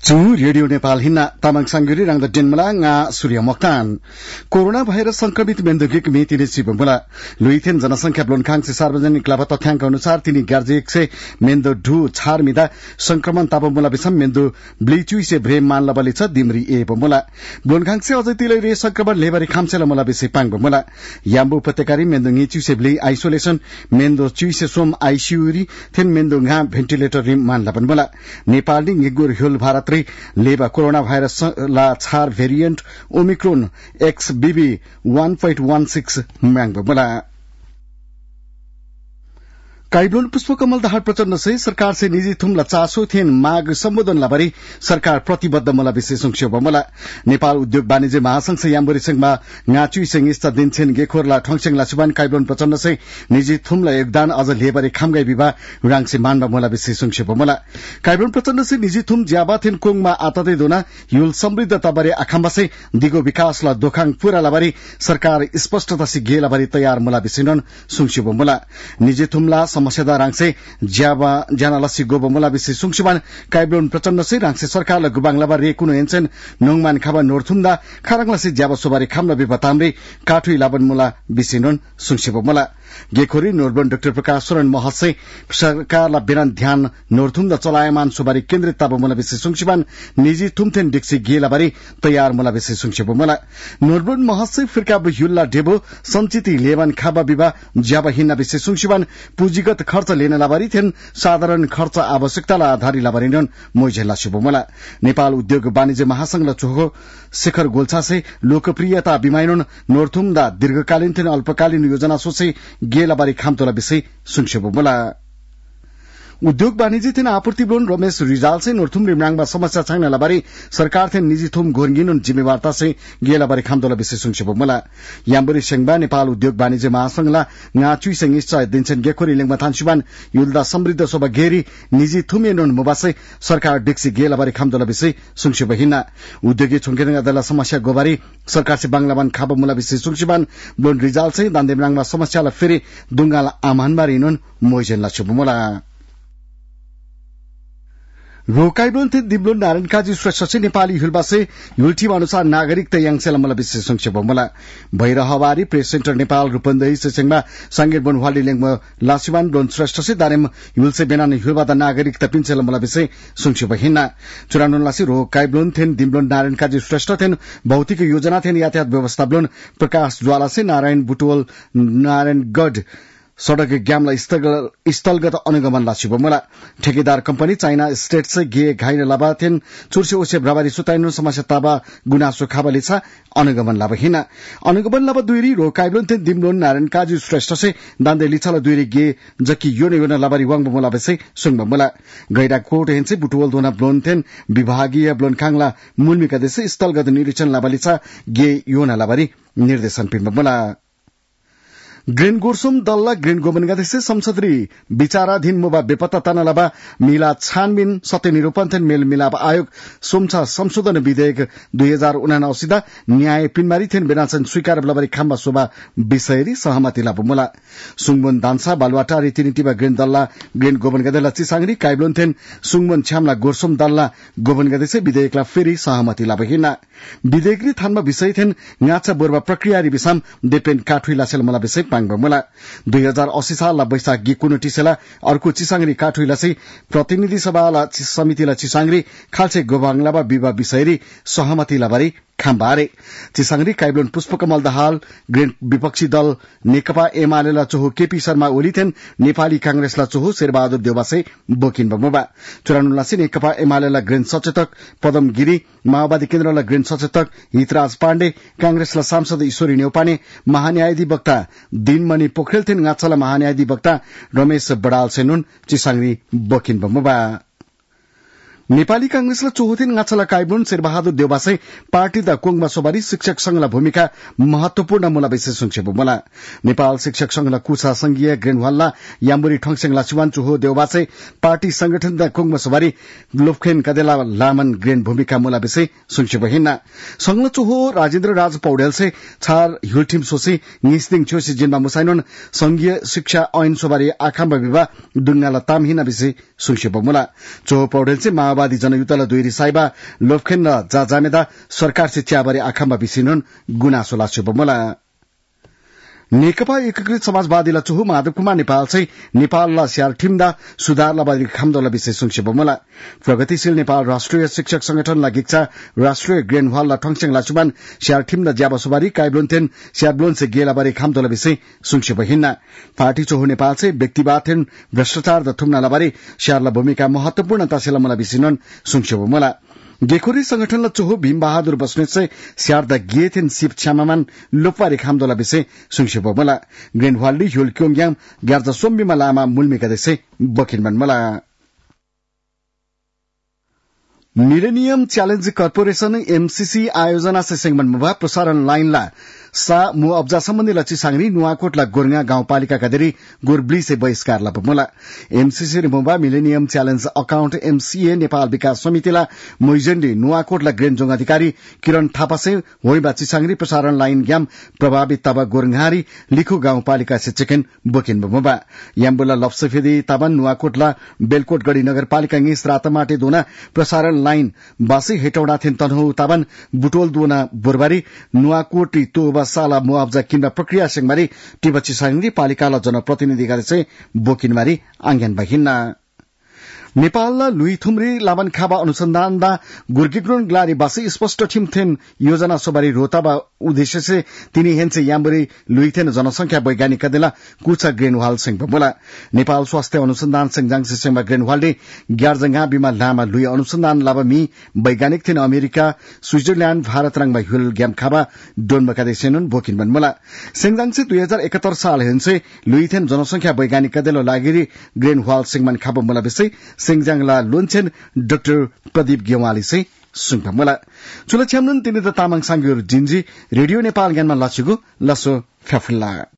Chu Radio Nepal Hina Tamang Sanggiri Rang the Dinmala Nga Surya Moktan Corona virus संक्रमित मेन्दुगिक मितिले सिबमला लुइथेन जनसंख्या ब्लोनखाङ से सार्वजनिक लाभ तथ्याङ्क अनुसार तिनी गार्जेक से मेन्दो ढु छारमिदा संक्रमण तापमुला बिसम मेन्दो ब्लिचुइ से भ्रेम मान लबले छ दिमरी ए बमुला ब्लोनखाङ से अझै तिलै रे संक्रमण लेबरी खामसेला मला बिसे पाङ बमुला याम्बु उपत्यकारी मेन्दो ङिचु से ब्ली आइसोलेसन मेन्दो चुइ से सोम आइसियुरी थेन मेन्दो nga भेन्टिलेटर रिम मान लबनमला नेपाल नि गिगुर हिल भारत लेबा कोरोना भाइरस ला छार भेरिएंट ओमिक्रोन XBB 1.16 म्यांग बला काइब्लोन पुष्पकमल दाहाल प्रचण्ड से सरकार से निजी थुमला चासो थेन माग सम्बोधन लाबरी सरकार प्रतिबद्ध मला विशेष संक्षेप मला नेपाल उद्योग वाणिज्य महासंघ से याम्बरी संघमा ngaचुइ संघ इस्ता दिनछेन गेखोरला ठोङसेङला सुबान काइब्लोन प्रचण्ड से निजी थुमला योगदान अझ लेबरी खामगाई विभा राङसे मानबा मला विशेष संक्षेप मला काइब्लोन प्रचण्ड से निजी थुम ज्याबा थेन कोङमा आतदै दोना युल समृद्ध तबरे आखाम्बा से दिगो विकासला दोखाङ पूरा लाबरी सरकार स्पष्टता से गेला बरी तयार मला विसिनन संक्षेप मला निजी थुमला समस्यादा राङसे ज्याबा जानालसी गोबमुला विशेष सुङसुबान काइब्लोन प्रचण्ड से राङसे सरकारला गुबाङलाबा रेकुनो एन्सेन नोङमान खाबा नोरथुमदा खाराङलासी ज्याबा सोबारी खामला बिपतामरे काठुइ लाबनमुला विसिनन सुङसेबमुला गेखोरी नोरबन डाक्टर प्रकाश शरण महल से सरकारला बिना ध्यान नोरथुमदा चलायमान सोबारी केन्द्रित ताबमुला विशेष सुङसुबान निजी थुमथेन डिक्सी गेलाबारी तयार मुला विशेष सुङसेबमुला नोरबन महल से फिरका युल्ला डेबो संचिति लेवन खाबा बिबा ज्याबा हिन्ना विशेष सुङसुबान पुँजीगत खर्च लेन लाबारी थेन साधारण खर्च आवश्यकताला आधारी लाबारी नन मोइझेला शुभमला नेपाल उद्योग वाणिज्य महासंघ चोहो शेखर गोल्छा से लोकप्रियता बिमाइनन नोरथुमदा दीर्घकालीन थेन अल्पकालीन योजना सोचे गेलाबारी खामतोला विषय सुङसेबमला उद्योग वाणिज्य थेन आपूर्ति ब्लोन रमेश रिजाल से नोरथुम रिमनाङमा समस्या छैन लाबारी सरकार थेन निजी थुम घोरगिनुन जिम्मेवारता से गेलाबारी खामतोला विशेष सुङसेबमला याम्बरी सेंगबा नेपाल उद्योग वाणिज्य महासंघला ngaचुइ संघ इच्छा दिनछन गेखोरी लेङमा थानसुबान युल्दा समृद्ध सोबा घेरी निजी थुम एनोन मोबासे सरकार डिक्सी गेलाबारी खामतोला विषय सुङसेबहिना उद्योगी छुङकेन अदला समस्या गोबारी सरकार से बांग्लाबान खाबा मुला विषय सुङसेबान ब्लोन रिजाल से दान्देमनाङमा समस्याला फेरि दुंगाला आमानबारी नोन मोइजेनला शुभमला रोकाइब्लोन थे दिब्लोन नारायण काजी श्रेष्ठ से नेपाली हिलबा से युल्टीम अनुसार नागरिकता याङसेला मला विशेष संक्षेप मला भैरहवारी प्रेस सेन्टर नेपाल रूपन्देही से सेंगमा संगीत बनवाली लेङमा लासिवान ब्लोन श्रेष्ठ से दारेम युलसे बेनान हिलबा द नागरिकता पिन्सेला मला विशेष संक्षेप हिना चुरानुन लासी रोकाइब्लोन थेन दिब्लोन नारायण काजी श्रेष्ठ थेन भौतिक योजना थेन यातायात व्यवस्था ब्लोन प्रकाश ज्वाला से नारायण बुटवल नारायणगढ सड़क ग्यामला स्थलगत अनुगमन लासिबमला ठेकेदार कंपनी चाइना स्टेट से गे घाइन लाबाथेन चुर्से ओसे ब्राबारी सुताइनो समस्या ताबा गुनासो खाबले छ अनुगमन लाबा हिना अनुगमन लाबा दुइरी रोकाइब्लोन थेन दिमलोन नारायण काजी श्रेष्ठ से दान्दे लिछला दुइरी गे जकी योना लाबारी वाङबमला बसे सुङबमला गैरा कोट हेन्से बुटवल दोना ब्लोन थेन विभागीय ब्लोन खाङला मुलमिका देशे स्थलगत निरीक्षण लाबाली छ गे योना लाबारी निर्देशन पिनबमला ग्रीन गोर्सुम दलला ग्रीन गोबनगादे से संसदरी विचाराधीन मुबा बेपत्ता तनलबा मिला छानबिन सत्य निरूपण थेन मेल मिलाप आयोग सोमछा संशोधन विधेयक 2079 दा न्याय पिनमारी थेन बेनासन स्वीकार बलबरी खाम्बा सोबा विषयरी सहमति लाबमुला सुङबन दान्सा बालवाटा रीतिनीतिबा ग्रीन दलला ग्रीन गोबनगादेला चिसाङरी काइब्लोन थेन सुङबन छ्यामला गोर्सुम दलला गोबनगादे से विधेयकला फेरि सहमति लाबहिना विधेयकरी थानमा विषय थेन ngacha बोरबा प्रक्रियारी बिसाम देपेन काठुइला सेलमला विषय पाङबमला 2080 सालला बैशाख गिकुनु टिसेला अर्को चिसाङरी काठुइला से प्रतिनिधि सभाला समितिला चिसाङरी खालसे गोबाङलाबा विवाह विषयरी सहमति लाबारी खाम्बारे चिसाङरी काइब्लोन पुष्पकमल दाहाल ग्रीन विपक्षी दल नेकपा एमालेला चोहो केपी शर्मा ओलीथेन नेपाली कांग्रेसला चोहो शेरबहादुर देउबासे बोकिन बमोबा चुरानुलासी नेकपा एमालेला ग्रीन सचेतक पदम गिरी माओवादी केन्द्रला ग्रीन सचेतक हितराज पाण्डे कांग्रेसला सांसद ईश्वरी नेउपाने महान्यायाधिवक्ता दिनमणि पोखरेलथेन ngaचला महान्यायाधिवक्ता रमेश बडाल सेनुन चिसाङरी बोकिन बमोबा नेपाली कांग्रेसला चोहोथेन ngaचला काइब्लोन शेरबहादुर देउबासे पार्टी दा कोङमा सोबारी शिक्षक संघला भूमिका महत्वपूर्ण मुला विशेष संक्षेप मला नेपाल शिक्षक संघला कुसा संघीय ग्रेनवालला याम्बुरी ठोङसेङला सुवान चोहो देउबासे पार्टी संगठन दा कोङमा सोबारी लोफखेन कदेला लामन ग्रेन भूमिका मुला विशेष संक्षेप हिना संघला चोहो राजेन्द्र राज पौडेल से छार हिलटिम सोसी निस्दिङ छोसी जिनमा मुसाइनन संघीय शिक्षा ऐन सोबारी आखाम्बा विवा दुंगाला तामहिना विशेष संक्षेप मुला चोहो पौडेल से माओवादी जनयुद्धला दुई रिसाइबा लोफखेन र जाजामेदा सरकार से च्याबारे आखाम्बा बिसिनुन गुनासो लास्यो बमला नेकपा एकीकृत समाजवादीला चुहु माधव कुमार नेपाल चाहिँ नेपालला स्यार ठिम्दा सुधारला बारी खामदोला विषय सुंक्षे बमला प्रगतिशील नेपाल राष्ट्रिय शिक्षक संगठनला गिक्चा राष्ट्रिय ग्रेन हलला ठंगसेङ लाचुबान स्यार ठिम्दा ज्याबा सुबारी काइब्लोन्थेन स्यारब्लोन से गेला बारी खामदोला विषय सुंक्षे बहिन्ना पार्टी चोहु नेपाल चाहिँ व्यक्तिवादथेन भ्रष्टाचार द थुम्नाला बारी स्यारला भूमिका महत्वपूर्णता सेलमला विसिनन सुंक्षे बमला गेखोरी संगठनला चोहो भीम बहादुर बस्नेत से स्यारदा गेथेन सिप छ्यामामान लोपारी खामदोला विषय सुंक्षे बमला ग्रेन हलली ह्युल क्योङयाम ग्यार्जा सोम्बीमा लामा मुल्मिका देशे बखिनमन मला मिलेनियम च्यालेन्ज कर्पोरेशन एमसीसी आयोजना से सेंगमन मुभा प्रसारण लाइनला सा मु अब्जा सम्बन्धी लची सांगरी नुवाकोटला गोरगा गाउँपालिका कदेरी गोरब्ली से बहिष्कार लापमुला एमसीसी रे मुभा millennium challenge account MCA Nepal विकास समितिला मोइजेन्डी नुवाकोटला ग्रेन जोङ अधिकारी किरण थापा से होइबा चिसांगरी प्रसारण लाइन ग्याम प्रभावित तबा गोरगारी लिखु गाउँपालिका से चिकन बोकिन बमुबा याम्बुला लप्सफेदी तबन नुवाकोटला बेलकोटगढी नगरपालिका ngis रातमाटे दोना प्रसारण लाइन बासी हेटौडा थिन तनहु तबन बुटोल दोना बुरबारी नुवाकोटी तो साला मुआवजा किन्वा प्रक्रिया सेंगमारी टिबची सांगरी पालिकाला जनप्रतिनिधि गरेसे बोकिनमारी आंगन बहिन्ना नेपालला लुई थुम्री लाबन खाबा अनुसन्धानदा गुर्गिग्रोन ग्लारी बासी स्पष्ट ठिमथेन योजना सोबारी रोताबा उद्देश्य से तिनी हेन्से याम्बरी लुईथेन जनसंख्या वैज्ञानिक दिला कुचा ग्रेन वाल सिंह बोला नेपाल स्वास्थ्य अनुसन्धान संजाङ सिस्टममा ग्रेन वालले ग्यारजंगा बिमा लामा लुई अनुसन्धान लाबमी वैज्ञानिक थिन अमेरिका स्विट्जरल्याण्ड भारत रंगमा ह्युल ग्याम खाबा डोनमका देशेनुन बोकिन बनमला संजाङ से 2071 साल हेन्से लुईथेन जनसंख्या वैज्ञानिक दिलो लागिरी ग्रेन वाल सिंहमान खाबा मला विषय सिंगजाङला लोन्छेन डाक्टर प्रदीप गेवाली से सुङमला चुला छ्यामनुन तिनी त तामाङ सांगुर जिन्जी रेडियो नेपाल ज्ञानमा लछिगु लसो फ्याफुल्ला